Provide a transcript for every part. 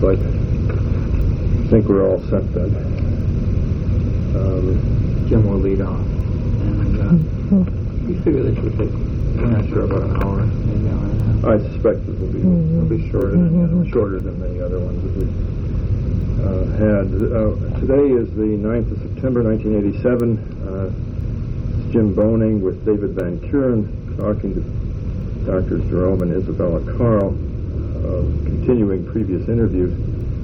So I think we're all set then. Jim will lead off. And we figure this will take, we're not sure, about an hour, maybe an hour and a half. I suspect this will be shorter than the other ones that we've had. Today is the 9th of September, 1987. Jim Boning with David Van Kuren talking to Drs. Jerome and Isabella Carl, continuing previous interviews.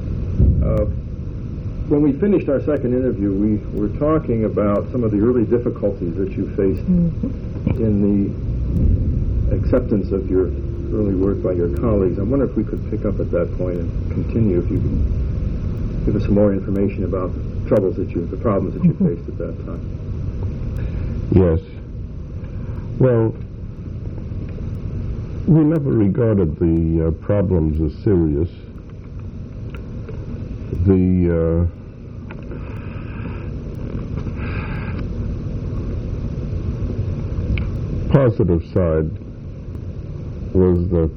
When we finished our second interview, we were talking about some of the early difficulties that you faced in the acceptance of your early work by your colleagues. I wonder if we could pick up at that point and continue, if you could give us some more information about the problems that you faced at that time. Yes. Well, we never regarded the problems as serious. The positive side was that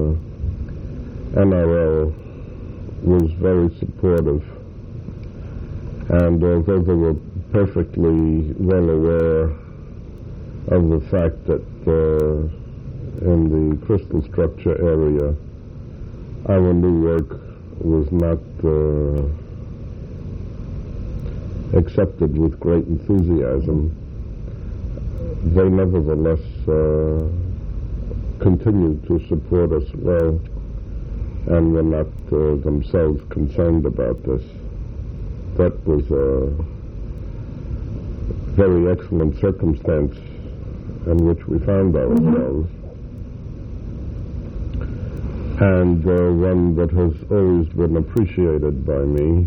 NRL was very supportive, and although they were perfectly well aware of the fact that in the crystal structure area our new work was not accepted with great enthusiasm, they nevertheless continued to support us well, and were not themselves concerned about this. That was a very excellent circumstance in which we found ourselves, and one that has always been appreciated by me.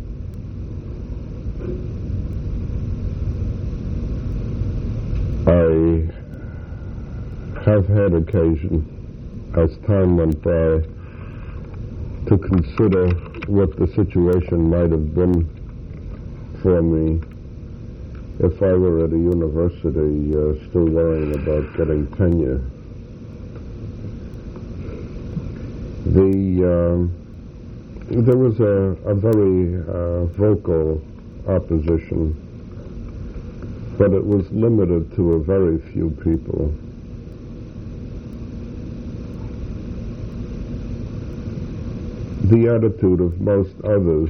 I have had occasion, as time went by, to consider what the situation might have been for me if I were at a university still worrying about getting tenure. There was a very vocal opposition, but it was limited to a very few people. The attitude of most others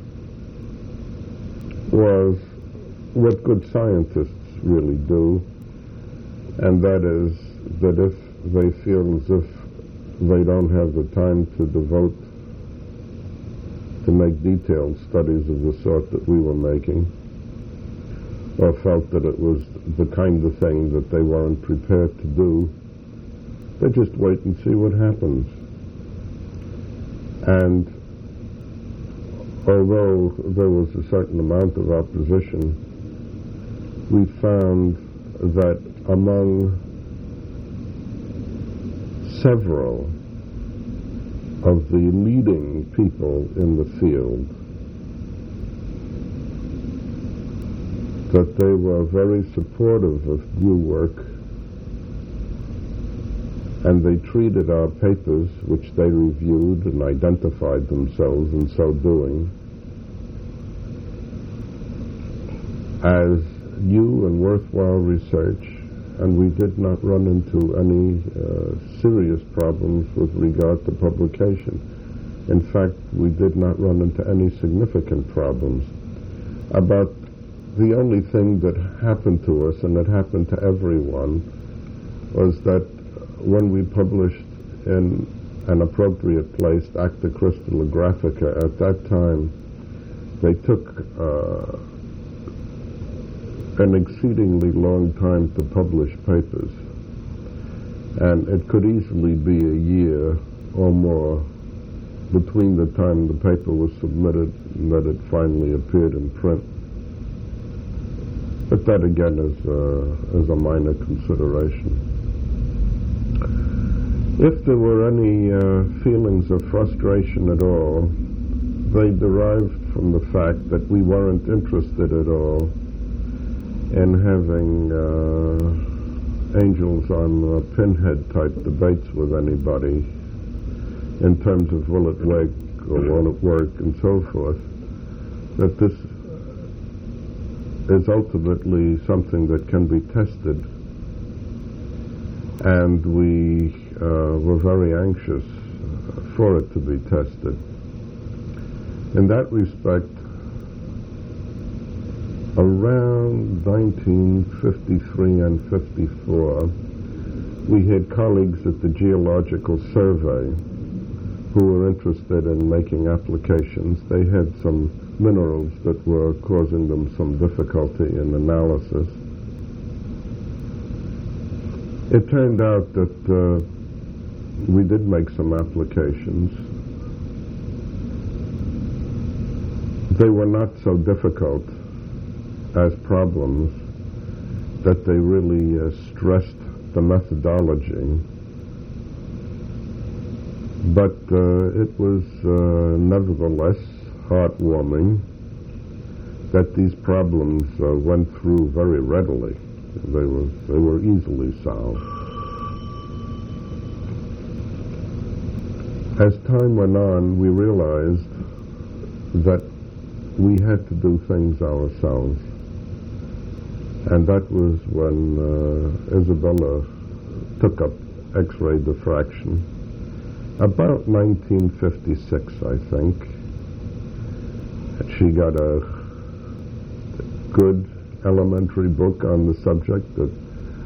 was what good scientists really do, and that is that if they feel as if they don't have the time to devote to make detailed studies of the sort that we were making, or felt that it was the kind of thing that they weren't prepared to do, they just wait and see what happens. And although there was a certain amount of opposition, we found that among several of the leading people in the field, that they were very supportive of new work, and they treated our papers, which they reviewed and identified themselves in so doing, as new and worthwhile research, and we did not run into any serious problems with regard to publication. In fact, we did not run into any significant problems. About the only thing that happened to us, and it happened to everyone, was that when we published in an appropriate place, Acta Crystallographica, at that time, they took an exceedingly long time to publish papers, and it could easily be a year or more between the time the paper was submitted and that it finally appeared in print. But that again is a minor consideration. If there were any feelings of frustration at all, they derived from the fact that we weren't interested at all in having angels on pinhead type debates with anybody in terms of will it or won't it work, and so forth, that this is ultimately something that can be tested. And we were very anxious for it to be tested. In that respect, around 1953 and 54, we had colleagues at the Geological Survey who were interested in making applications. They had some minerals that were causing them some difficulty in analysis. It turned out that we did make some applications. They were not so difficult as problems that they really stressed the methodology. But it was nevertheless heartwarming that these problems went through very readily. They were easily solved. As time went on, we realized that we had to do things ourselves. And that was when Isabella took up X-ray diffraction. About 1956, I think. She got a good elementary book on the subject that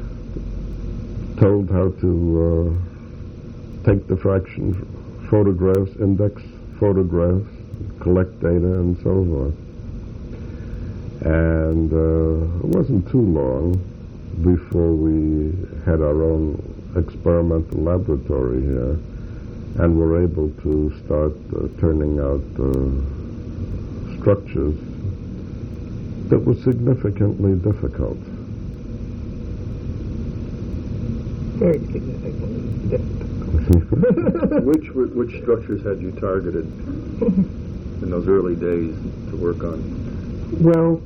told how to take diffraction photographs, index photographs, collect data, and so forth. And it wasn't too long before we had our own experimental laboratory here and were able to start turning out structures that were significantly difficult. Very significantly difficult. Which structures had you targeted in those early days to work on? Well,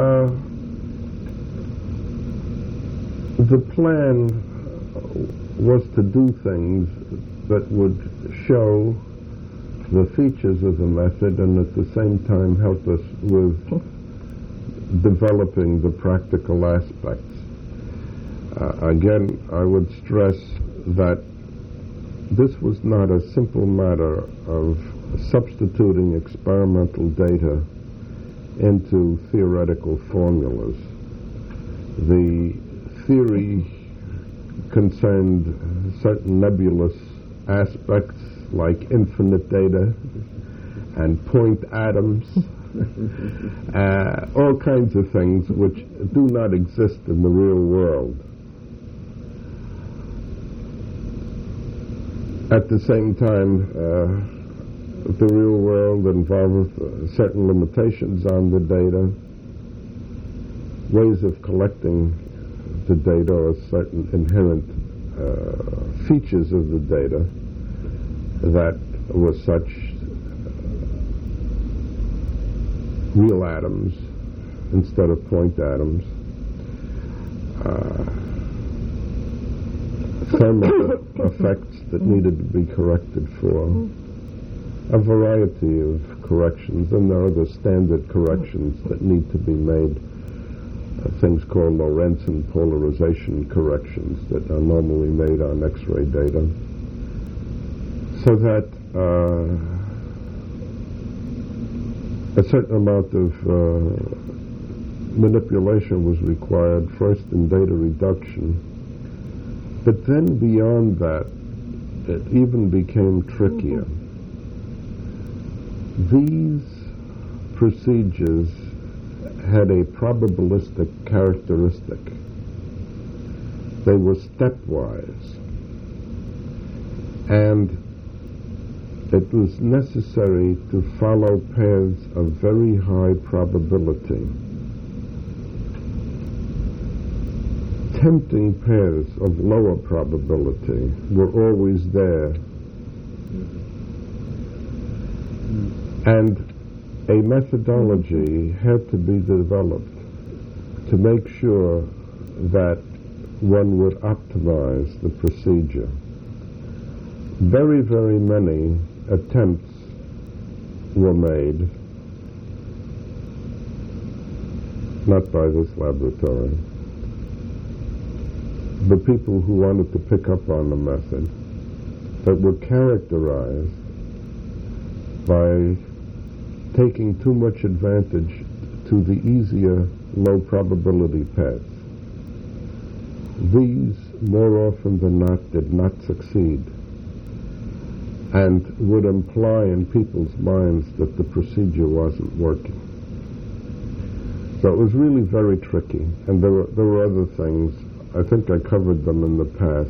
the plan was to do things that would show the features of the method and at the same time help us with developing the practical aspects. Again, I would stress that this was not a simple matter of substituting experimental data into theoretical formulas. The theory concerned certain nebulous aspects like infinite data and point atoms, all kinds of things which do not exist in the real world. At the same time, the real world involves certain limitations on the data, ways of collecting the data, or certain inherent features of the data that were such real atoms instead of point atoms, thermal effects that needed to be corrected for, a variety of corrections, and there are the standard corrections that need to be made, things called Lorentzian polarization corrections that are normally made on X-ray data, so that a certain amount of manipulation was required, first in data reduction, but then beyond that, it even became trickier. These procedures had a probabilistic characteristic. They were stepwise, and it was necessary to follow paths of very high probability. Tempting pairs of lower probability were always there. And a methodology had to be developed to make sure that one would optimize the procedure. Very, very many attempts were made, not by this laboratory. The people who wanted to pick up on the method, that were characterized by taking too much advantage to the easier, low probability paths. These, more often than not, did not succeed, and would imply in people's minds that the procedure wasn't working. So it was really very tricky, and there were other things. I think I covered them in the past.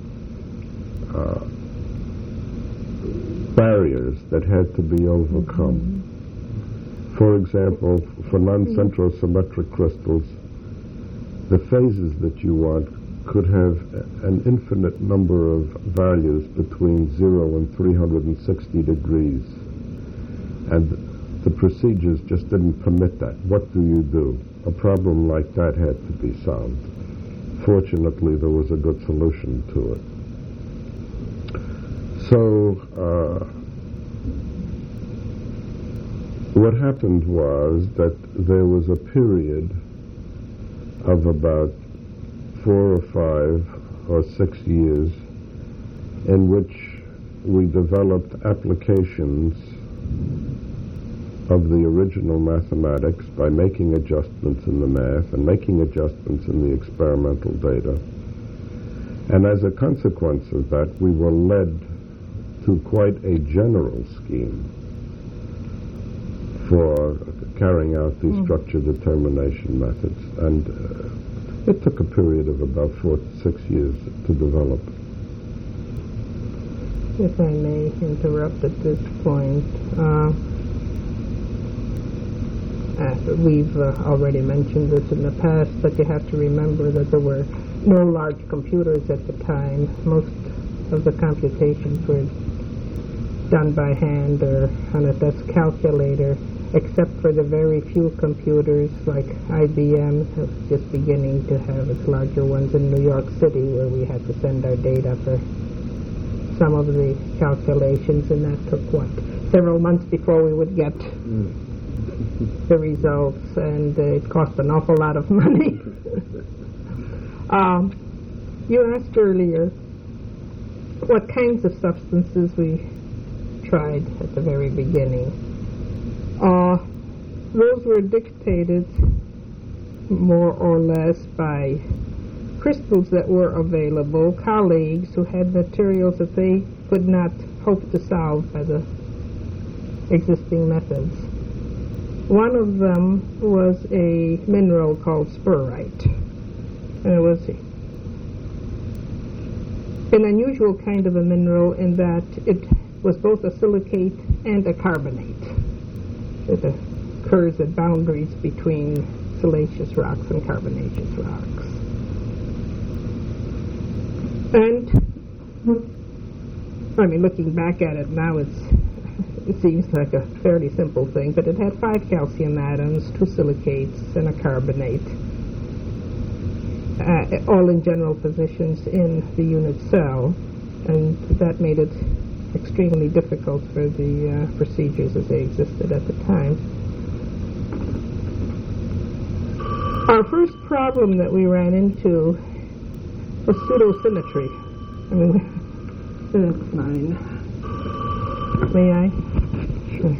Barriers that had to be overcome. For example, for non-central symmetric crystals, the phases that you want could have an infinite number of values between 0 and 360 degrees. And the procedures just didn't permit that. What do you do? A problem like that had to be solved. Fortunately, there was a good solution to it. So, what happened was that there was a period of about 4 or 5 or 6 years in which we developed applications of the original mathematics by making adjustments in the math and making adjustments in the experimental data. And as a consequence of that, we were led to quite a general scheme for carrying out these structure determination methods. And it took a period of about 4 to 6 years to develop. If I may interrupt at this point, we've already mentioned this in the past, but you have to remember that there were no large computers at the time. Most of the computations were done by hand or on a desk calculator, except for the very few computers like IBM, just beginning to have its larger ones in New York City, where we had to send our data for some of the calculations, and that took, several months before we would get the results, and it cost an awful lot of money. You asked earlier what kinds of substances we tried at the very beginning. Those were dictated more or less by crystals that were available, colleagues who had materials that they could not hope to solve by the existing methods. One of them was a mineral called spurite. And it was an unusual kind of a mineral in that it was both a silicate and a carbonate. It occurs at boundaries between siliceous rocks and carbonaceous rocks. And, I mean, looking back at it now, it seems like a fairly simple thing, but it had 5 calcium atoms, 2 silicates, and a carbonate, all in general positions in the unit cell, and that made it extremely difficult for the procedures as they existed at the time. Our first problem that we ran into was pseudosymmetry. I mean, that's mine. May I? Sure.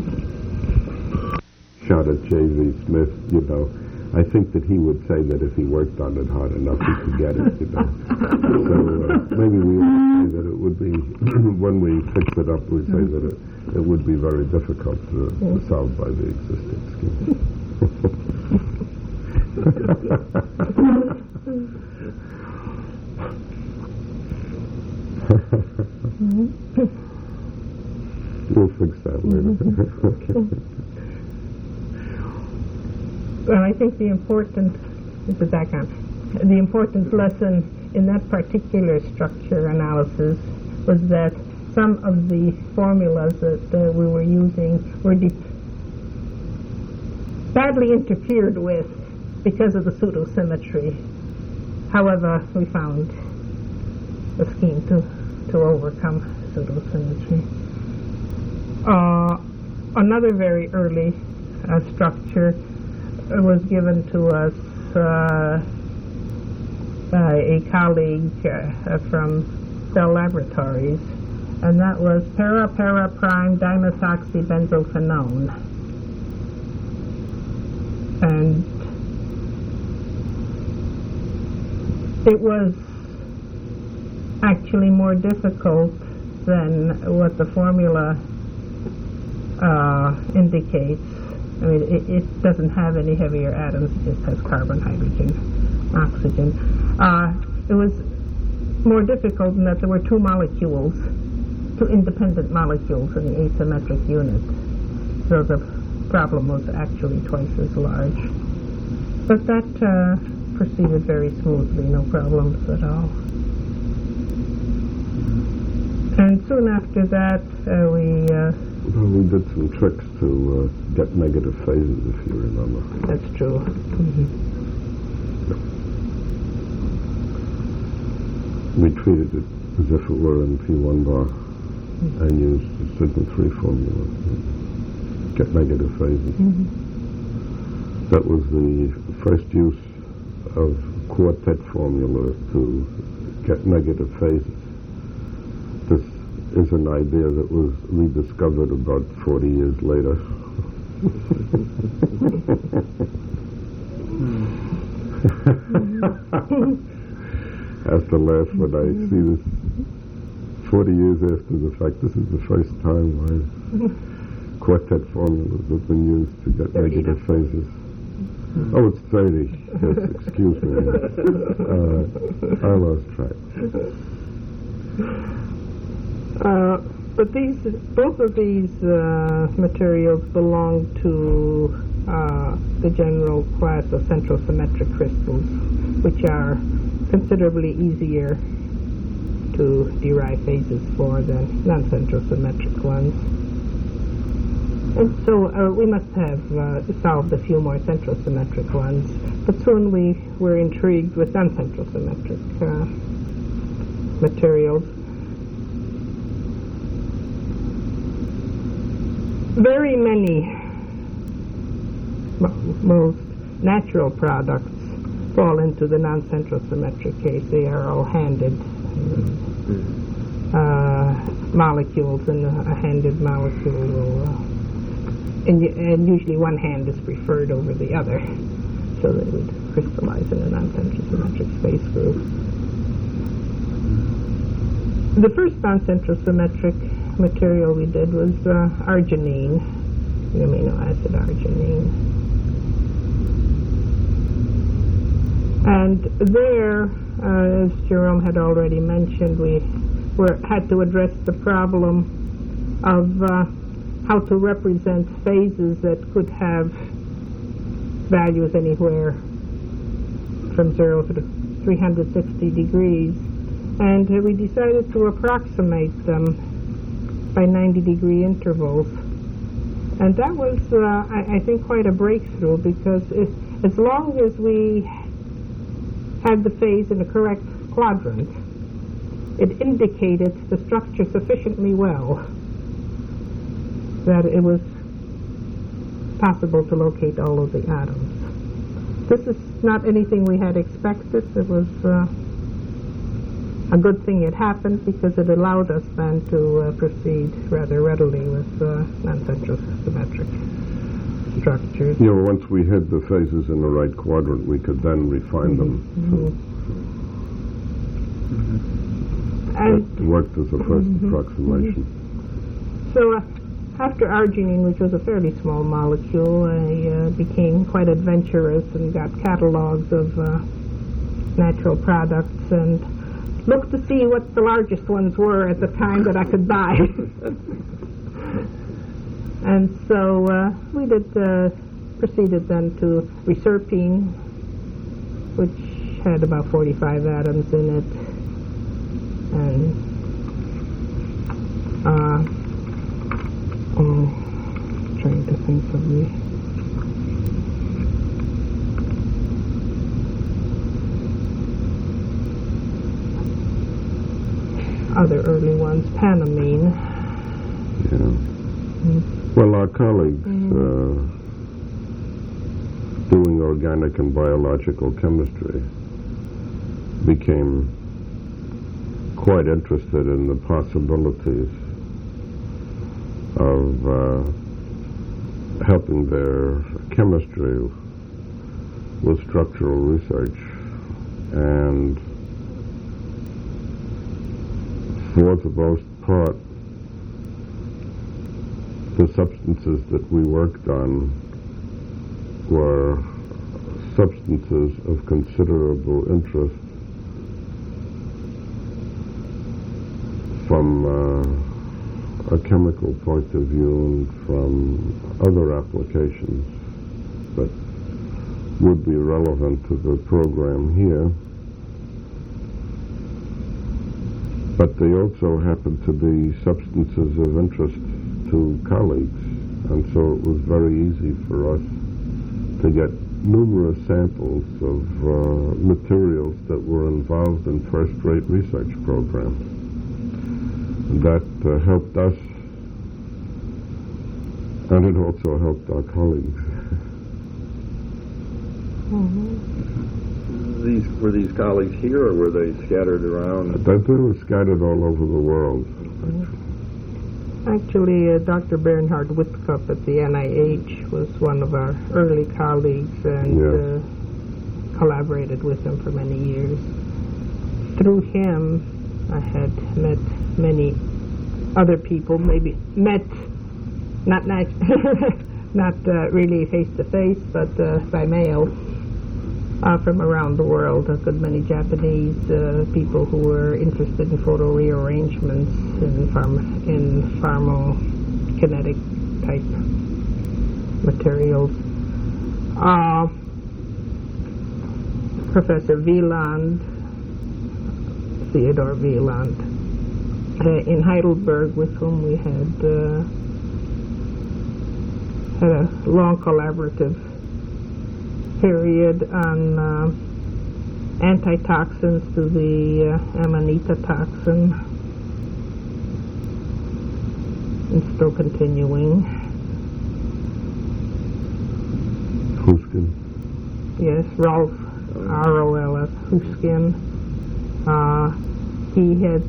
Shot at J.V. Smith, you know. I think that he would say that if he worked on it hard enough, he could get it, you know. So maybe we would say that it would be, when we fix it up, we'd say that it would be very difficult to solve by the existing scheme. We'll fix that later. Okay. Well, I think the important lesson in that particular structure analysis was that some of the formulas that we were using were badly interfered with because of the pseudosymmetry. However, we found a scheme to overcome pseudosymmetry. another very early structure was given to us by a colleague from Bell Laboratories, and that was para-para-prime dimethoxybenzophenone. And it was actually more difficult than what the formula indicates. I mean, it doesn't have any heavier atoms, it just has carbon, hydrogen, oxygen. It was more difficult in that there were two independent molecules in the asymmetric unit. So the problem was actually twice as large. But that proceeded very smoothly, no problems at all. And soon after that, we did some tricks to get negative phases, if you remember. That's true. Mm-hmm. We treated it as if it were in P1 bar and used the sigma 3 formula to get negative phases. Mm-hmm. That was the first use of quartet formula to get negative phases. This is an idea that was rediscovered about 40 years later. I have to laugh when I see this 40 years after the fact. This is the first time quartet formulas have been used to get negative phases. Oh, it's 30. Yes, excuse me. I lost track. But both of these materials belong to the general class of centrosymmetric crystals, which are considerably easier to derive phases for than non-centrosymmetric ones. And so we must have solved a few more centrosymmetric ones, but soon we were intrigued with non-centrosymmetric materials. Very many, most natural products fall into the non-centrosymmetric case. They are all handed molecules, and a handed molecule will, and usually one hand is preferred over the other, so they would crystallize in a non-centrosymmetric space group. The first non-centrosymmetric material we did was arginine, the amino acid arginine. And there, as Jerome had already mentioned, we had to address the problem of how to represent phases that could have values anywhere from 0 to 360 degrees. And we decided to approximate them by 90-degree intervals. And that was, I think, quite a breakthrough, because as long as we had the phase in the correct quadrant, it indicated the structure sufficiently well that it was possible to locate all of the atoms. This is not anything we had expected. It was a good thing it happened, because it allowed us then to proceed rather readily with non-centrosymmetric structures. You know, once we had the phases in the right quadrant, we could then refine them. And it worked as a first approximation. So after arginine, which was a fairly small molecule, I became quite adventurous and got catalogs of natural products and looked to see what the largest ones were at the time that I could buy. And so we proceeded then to reserpine, which had about 45 atoms in it, and trying to think of the other early ones, panamine. Yeah. Well, our colleagues doing organic and biological chemistry became quite interested in the possibilities of helping their chemistry with structural research, and for the most part, the substances that we worked on were substances of considerable interest from a chemical point of view and from other applications that would be relevant to the program here. But they also happen to be substances of interest to colleagues, and so it was very easy for us to get numerous samples of materials that were involved in first-rate research programs. And that helped us, and it also helped our colleagues. Were these colleagues here, or were they scattered around? They were scattered all over the world. Actually, Dr. Bernhard Whitcup at the NIH was one of our early colleagues, and collaborated with him for many years. Through him, I had met many other people, maybe met, not really face-to-face, but by mail, from around the world. A good many Japanese people who were interested in photo rearrangements in pharmacokinetic type materials. Professor Wieland, Theodore Wieland, in Heidelberg, with whom we had a long collaborative period on antitoxins to the Amanita toxin, and still continuing. Huskin. Yes, Rolf, R-O-L-F, Huskin. He had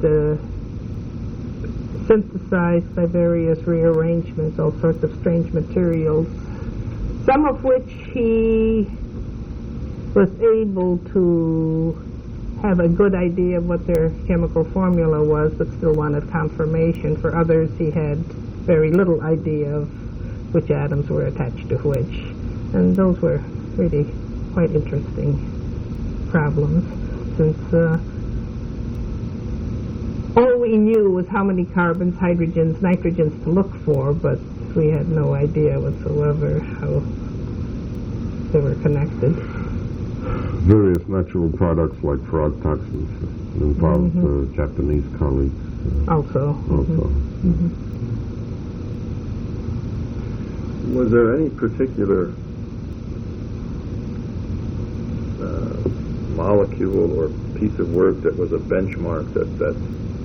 synthesized by various rearrangements all sorts of strange materials, some of which he was able to have a good idea of what their chemical formula was, but still wanted confirmation. For others, he had very little idea of which atoms were attached to which. And those were really quite interesting problems, since all we knew was how many carbons, hydrogens, nitrogens to look for, but we had no idea whatsoever how they were connected. Various natural products like frog toxins involved Japanese colleagues. Also. Was there any particular molecule or piece of work that was a benchmark that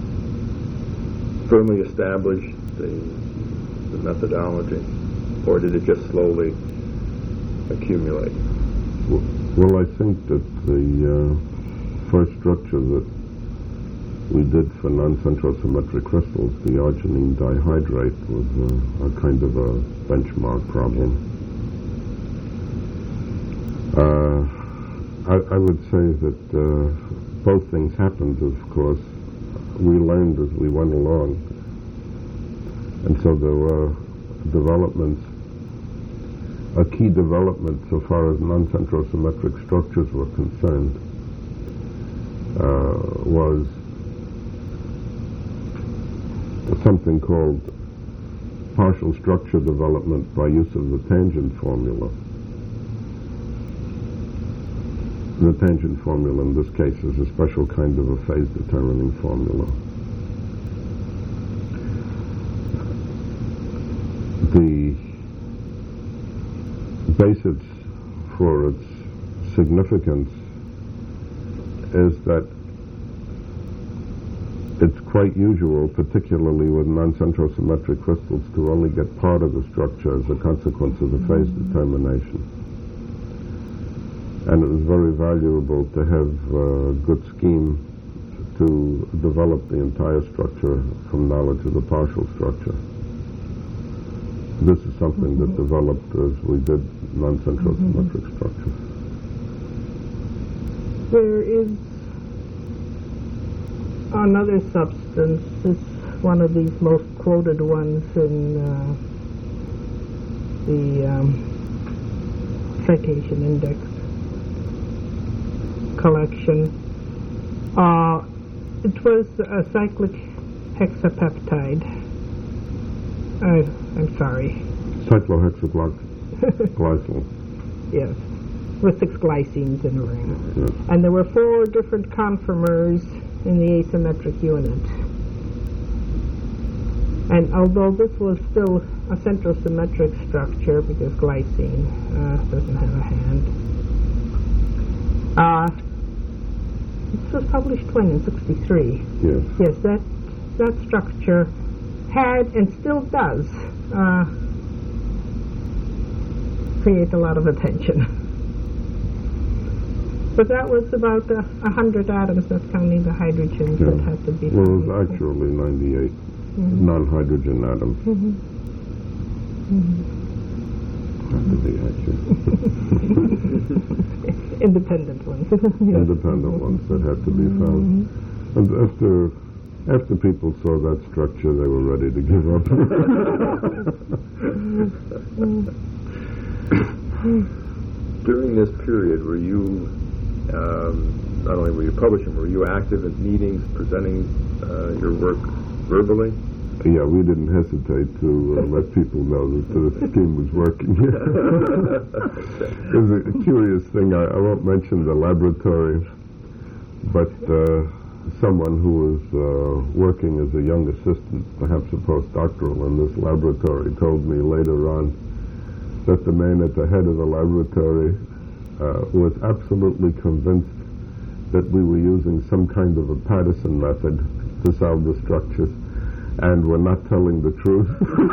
firmly established the methodology, or did it just slowly accumulate? Well, I think that the first structure that we did for non-central symmetric crystals, the arginine dihydrate, was a kind of a benchmark problem. I would say that both things happened, of course. We learned as we went along. And so there were developments. A key development so far as non-central symmetric structures were concerned was something called partial structure development by use of the tangent formula. The tangent formula in this case is a special kind of a phase determining formula. The basis for its significance is that it's quite usual, particularly with non-central symmetric crystals, to only get part of the structure as a consequence of the phase determination. And it was very valuable to have a good scheme to develop the entire structure from knowledge of the partial structure. This is something that developed as we did non-central symmetric structure. There is another substance, it's one of these most quoted ones in the citation index collection. It was a cyclic hexapeptide. I'm sorry. Cyclohexaglycyl. Yes, with 6 glycines in a ring. Yes. And there were 4 different conformers in the asymmetric unit. And although this was still a central symmetric structure because glycine doesn't have a hand, this was published when? In 1963. Yes. Yes, that structure had and still does create a lot of attention. But that was about 100 atoms, that's counting the hydrogens that had to be Well, it found. was actually 98 non-hydrogen atoms. Have to be accurate. Independent ones. Yes. Independent ones that had to be found. And after people saw that structure, they were ready to give up. During this period, were you, not only were you publishing, were you active at meetings, presenting your work verbally? Yeah, we didn't hesitate to let people know that the scheme was working. There's a curious thing. I won't mention the laboratory, but someone who was working as a young assistant, perhaps a postdoctoral in this laboratory, told me later on that the man at the head of the laboratory was absolutely convinced that we were using some kind of a Patterson method to solve the structures, and we're not telling the truth.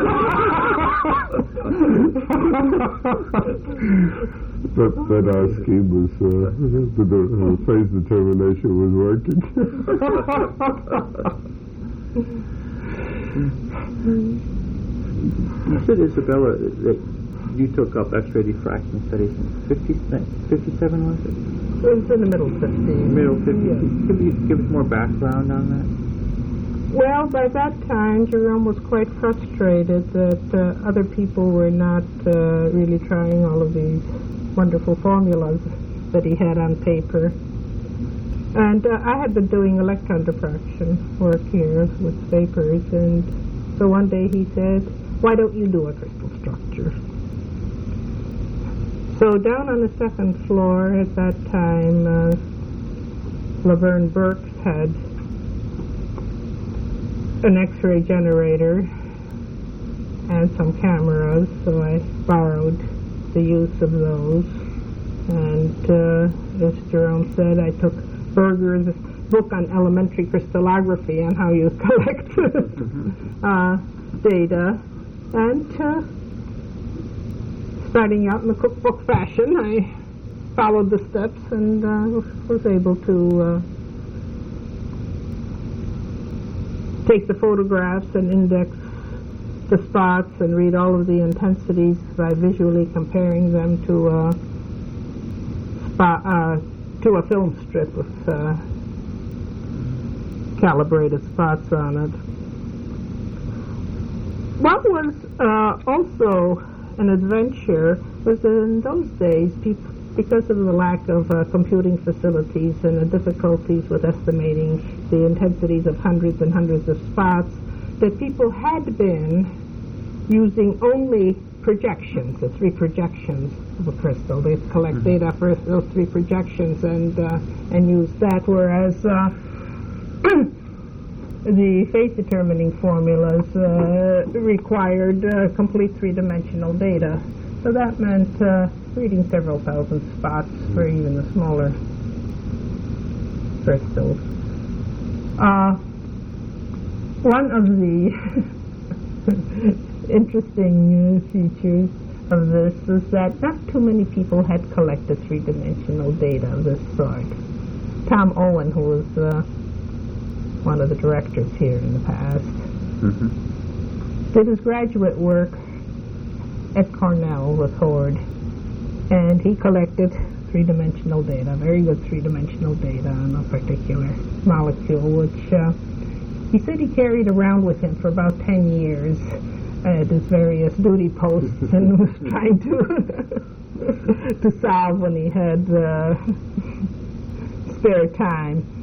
That our scheme was, the phase determination was working. You said, Isabella, that you took up X-ray diffraction studies in 57, was it? It was in the middle 50s. Middle 50s. Yes. Could you give us more background on that? Well, by that time, Jerome was quite frustrated that other people were not really trying all of these wonderful formulas that he had on paper. And I had been doing electron diffraction work here with vapors, and so one day he said, "Why don't you do a crystal structure?" So down on the second floor at that time, Laverne Burks had an X-ray generator and some cameras, so I borrowed the use of those. And as Jerome said, I took Berger's book on elementary crystallography and how you collect data, and starting out in the cookbook fashion, I followed the steps and was able to take the photographs and index the spots and read all of the intensities by visually comparing them to a film strip with calibrated spots on it. What was also an adventure was that in those days, because of the lack of computing facilities and the difficulties with estimating the intensities of hundreds and hundreds of spots, that people had been using only projections, the 3 projections of a crystal. They'd collect data for those 3 projections and use that, whereas the phase determining formulas required complete 3-dimensional data. So that meant reading several thousand spots for even the smaller crystals. One of the interesting features of this is that not too many people had collected three-dimensional data of this sort. Tom Owen, who was one of the directors here in the past, did his graduate work at Cornell with Horde, and he collected three-dimensional data, very good three-dimensional data on a particular molecule, which he said he carried around with him for about 10 years at his various duty posts and was trying to solve when he had spare time.